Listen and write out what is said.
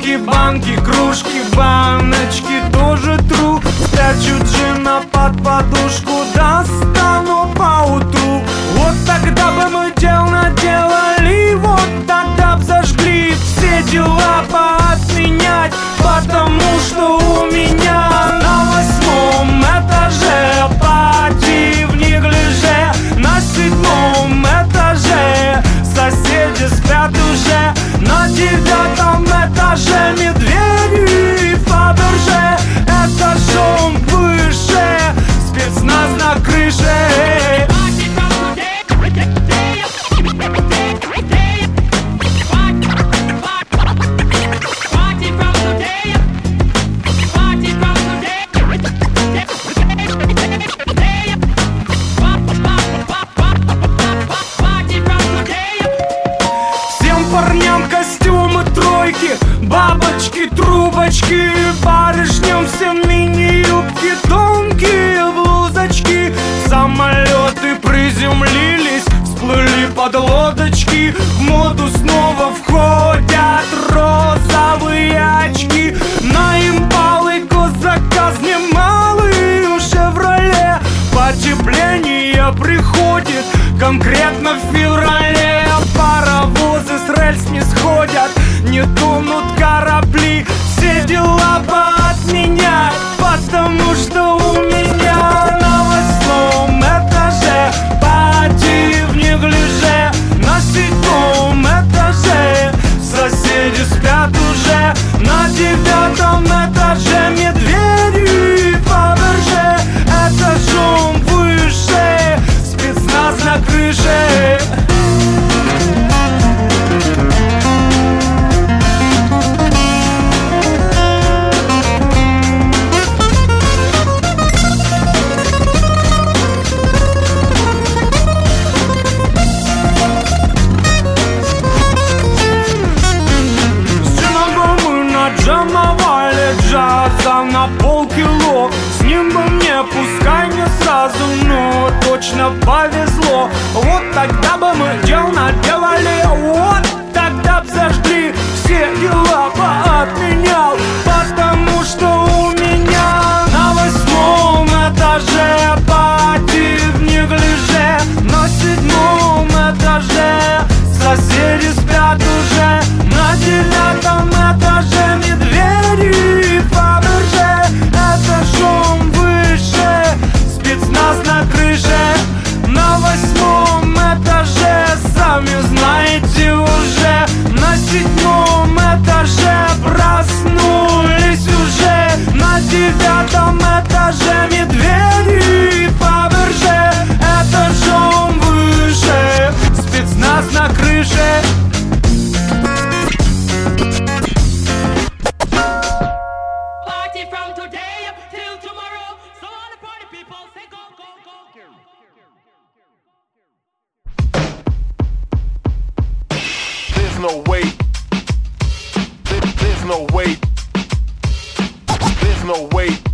Банки, банки, кружки, баночки тоже тру. Спрячу джина под подушку, достану поутру. Вот тогда бы мы дел наделали, вот тогда б зажгли. Все дела поотменять, потому что у меня на 8-м этаже пати в неглиже. На 7-м этаже соседи спят уже. На 9-м этаже медведи в Фаберже. Этажом выше спецназ на крыше. Парням костюмы тройки, бабочки, трубочки. Барышням все мини-юбки, тонкие блузочки. Самолеты приземлились, всплыли под лодочки. В моду снова входят розовые очки. На импалы госзаказ немалый «Шевроле». Потепление приходит конкретно в феврале. Паровозы с рельс не сходят, не тонут корабли. Все дела поотменять, потому что у меня на 8-м этаже пати в неглиже. На 7-м этаже соседи спят уже. На 9-м этаже медведи в Фаберже. Этажом выше спецназ на крыше. Джамовали джаза на полкило. С ним бы мне, пускай не сразу, но точно повезло. Вот тогда бы мы дел наделали, вот тогда б зажгли. Все дела поотменял, потому что у меня на 8-м этаже пати в неглиже. На 7-м этаже соседи спят уже. На 9-м этаже медведи в Фаберже. Этажом выше спецназ на крыше. На 8-м этаже сами знаете уже. На 7-м этаже проснулись уже. На 9-м этаже медведи в Фаберже. Этажом выше спецназ на крыше. There's no way. There's no way. There's no way.